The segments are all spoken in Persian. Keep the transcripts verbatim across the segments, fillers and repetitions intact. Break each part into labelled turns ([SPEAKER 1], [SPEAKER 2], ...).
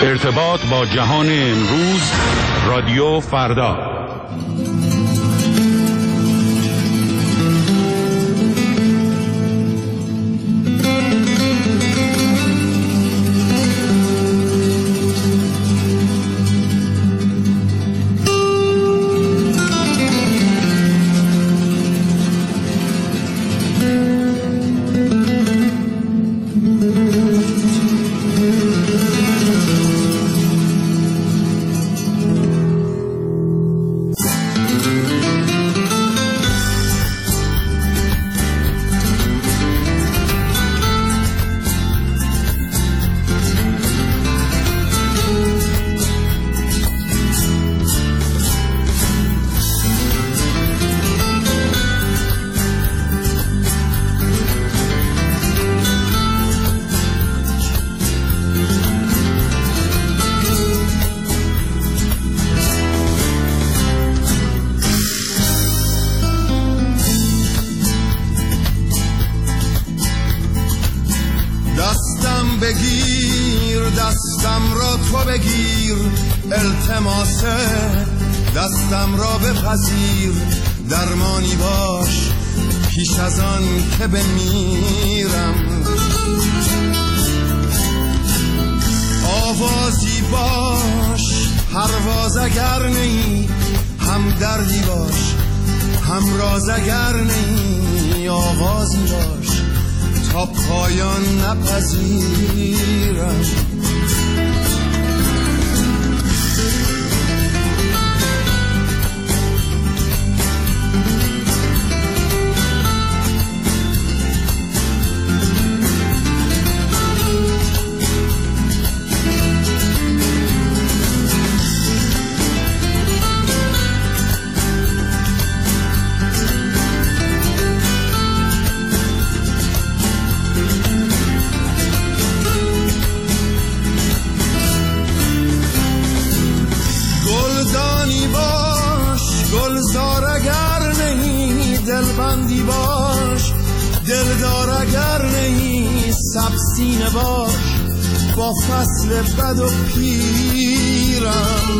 [SPEAKER 1] ارتباط با جهان امروز، رادیو فردا.
[SPEAKER 2] بگیر دستم را تو بگیر، التماس دستم را بپذیر، درمانی باش پیش از آن که بمیرم، آوازی باش پرواز اگر نی، هم دردی باش هم راز اگر نی، آوازی باش تا پایان نپذیرم. دلبندی باش دلدار اگر نی، سبسینه باش با فصل بد و پیرم،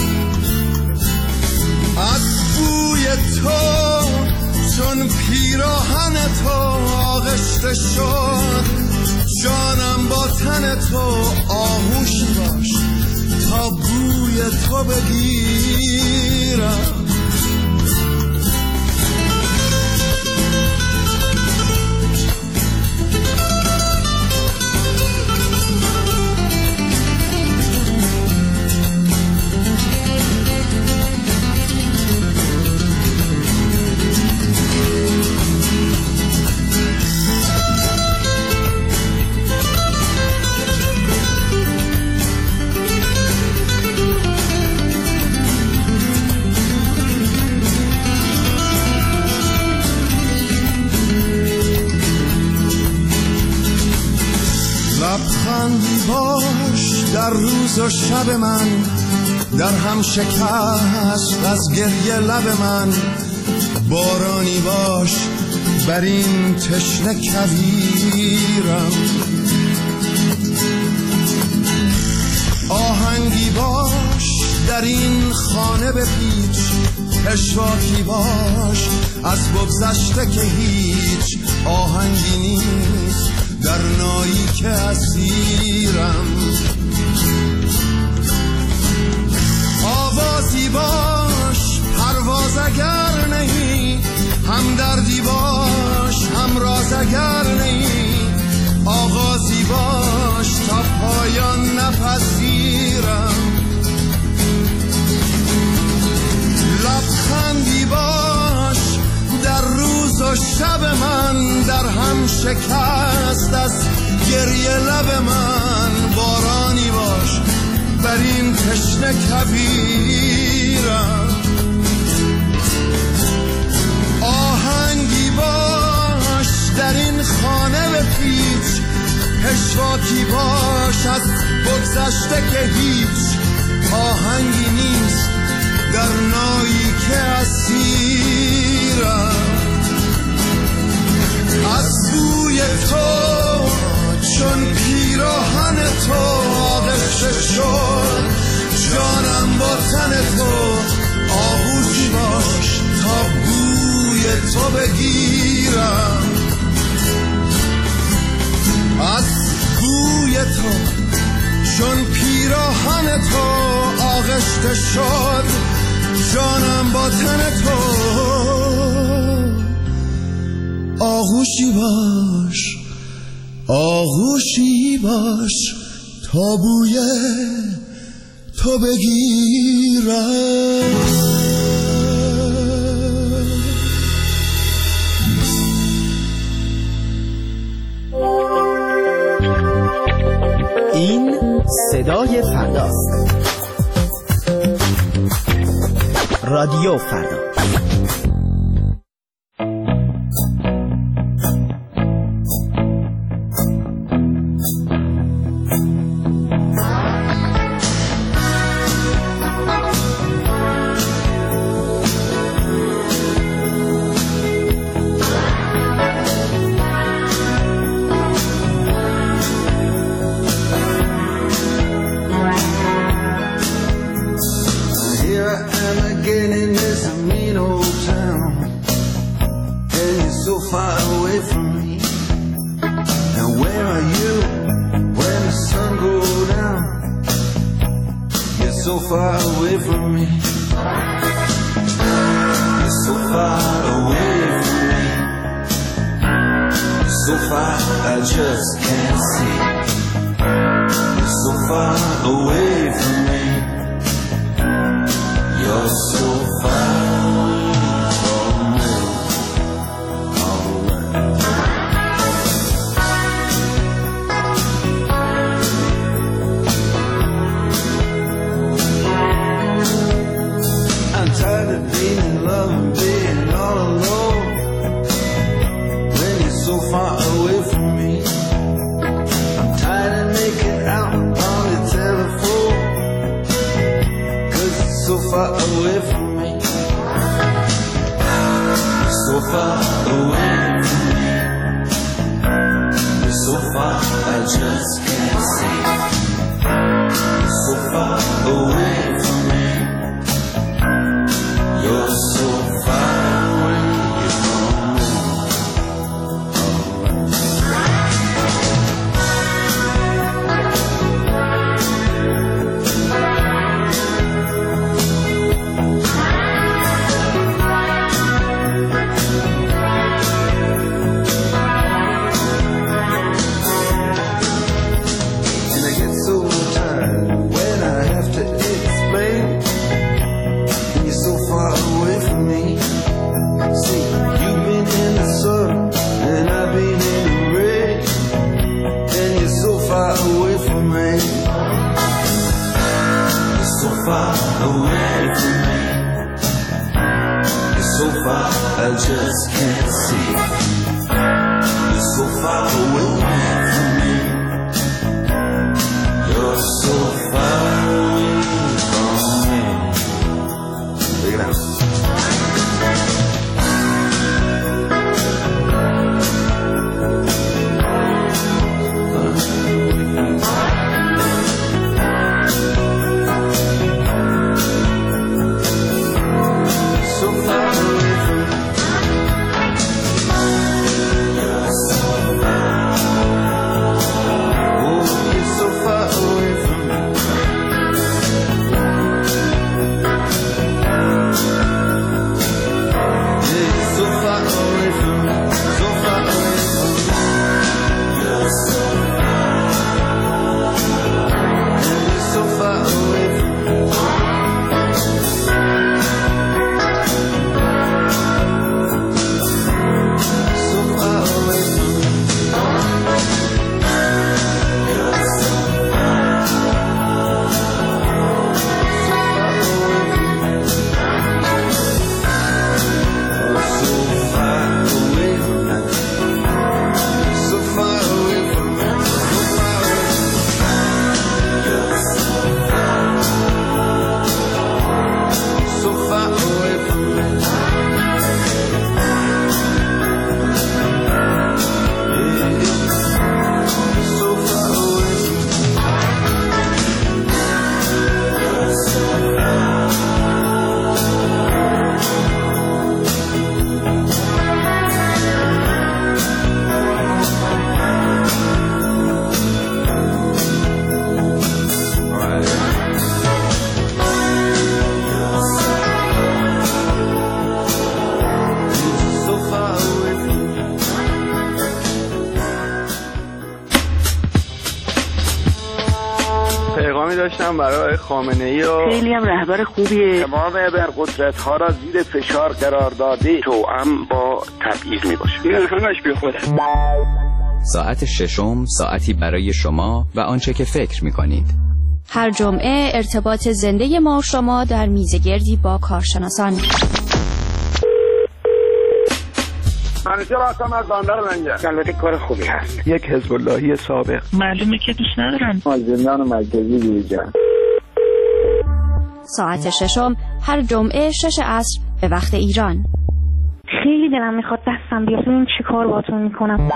[SPEAKER 2] از بوی تو چون پیراهن تو آغشته شد، جانم با تن تو آغوشی باش تا بوی تو بگیرم. لبخندی باش در روز و شب من، در هم شکست از گریه لب من، بارانی باش بر این تشنه کویرم، آهنگی باش در این خانه بپیچ، پشواکی باش از بگذشته که هیچ آهنگی نیست در نایی که اسیرم، آوازی باش پرواز اگر نی، هم دردی باش هم راز اگر نی، آغازی باش تا پایان نپذیرم، لبخندی باش در روز و شب من، در هم شکست از گریه لب من، بارانی باش بر این تشنه کویرم، آهنگی باش در این خانه بپیچ، پشواکی باش از بگذشته که هیچ آهنگی نیست در نایی که اسیرم، از بوی تو چون پیراهن تو آغشته شد، بگیرم، از بوی تو چون پیراهن تو آغشته شد جانم با تن تو. آغوشی باش آغوشی باش تا بوی تو بگیرم.
[SPEAKER 3] این صدای فرداست. رادیو فردا.
[SPEAKER 2] So far
[SPEAKER 4] پیغامی داشتم برای خامنه‌ای و
[SPEAKER 5] خیلی هم رهبر خوبیه.
[SPEAKER 6] تمام ابرقدرت‌ها را زیر فشار قرار داده توأم با تبعیض میباشه. این همش بی خوده.
[SPEAKER 7] ساعت ششم ساعتی برای شما و آنچه که فکر می‌کنید.
[SPEAKER 8] هر جمعه ارتباط زنده ما و شما در میزگردی با کارشناسان.
[SPEAKER 6] منیجر آسام از باندر منجر. البته کار خوبی هست.
[SPEAKER 4] یک حزب اللهی سابق.
[SPEAKER 5] معلومه که دوست ندارن.
[SPEAKER 6] از زندان مرکزی بیرون.
[SPEAKER 8] ساعت ششم هر جمعه شش عصر به وقت ایران.
[SPEAKER 9] خیلی دلم میخواد دستم بیاد ببین چی کار باهاتون میکنم.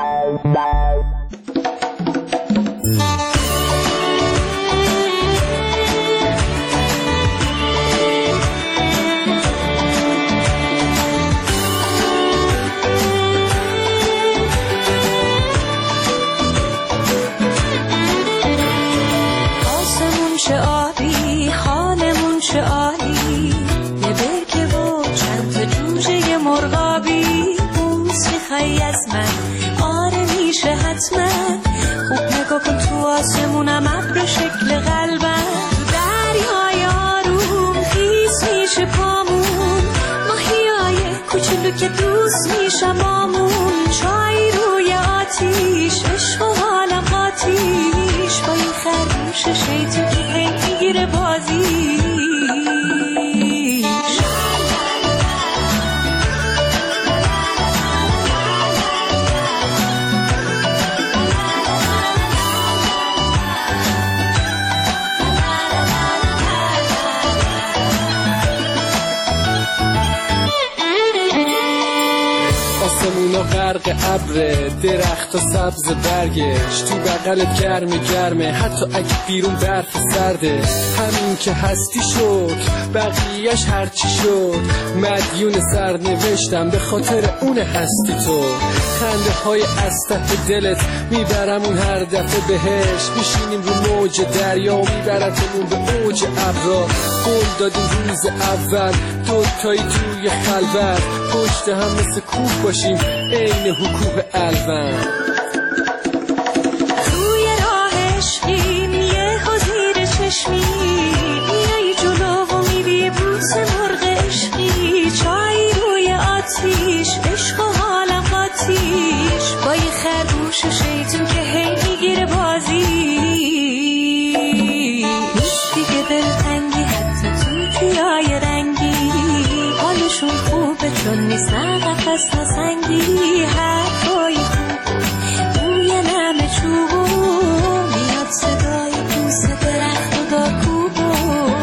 [SPEAKER 10] آسمون چه آبی، حالمون چه عالی، یه برکه و چند تا جوجه مرغابی. بوس میخوای از من؟ آره میشه حتما. خوب نگاه کن تو آسمونم ابر شکل قلبم. تو دریای آروم خیس میشه پامون، ماهیای کوچولو که دوست میشم بامون. چای روی آتیش، عشق و حالم قاتیش، با این خرگوش شیطون که هی میگیره بازیش.
[SPEAKER 11] آسمونا غرق ابره، درخت و سبز برگش، تو بغلت گرم گرمه حتی اگه بیرون برف سرده. همین که هستی شد بقیهش هرچی شد، مدیون سرنوشتم به خاطر اون هستی تو. خنده های از ته دلت میبرمون هر دفعه بهش، میشینیم رو موج دریا و میبرتمون به اوج ابرا. قول دادیم روز اول دوتایی توی خلوت، پشت هم مثل کوه باشیم عین حکوه الون.
[SPEAKER 10] روی راه عشقیم یه حضیر چشمی، میای جلو و میری بوس مرغ عشقی. چای روی آتیش، عشق و حالم قاتیش، با یه خرگوش شیطون که هی میگیره بازی. نیست دیگه دلتنگی حتی تو تیای رنگی، حالشون خوبه چون نیست نه قفص نه سنگی. حرفای خوب بوی نم چوبو، میاد صدای پوست درخت و داکوبو.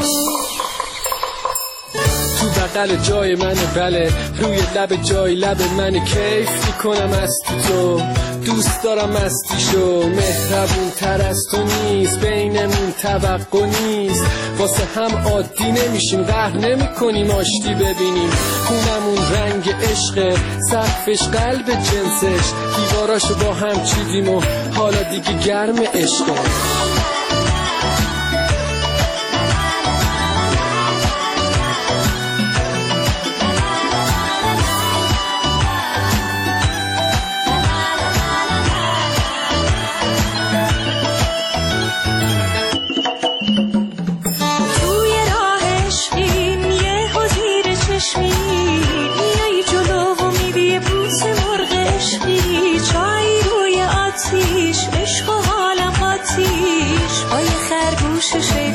[SPEAKER 11] تو بغل جای منه بله، روی لب جای لب منه، کیف میکنم از تو. دوست دارم مستیشو، مهربون تر از تو نیست، بینمون توقع نیست. واسه هم عادی نمیشیم، قهر نمی کنیم آشتی ببینیم. خونمون رنگ عشقه، سقفش قلب جنسش، دیواراشو با هم چیدیم و حالا دیگه گرم عشقه.
[SPEAKER 10] میای جلو و میری بوس مرغ عشقی. چای روی آتیش، عشق و حالم قاتیش، با یه خرگوش شیطون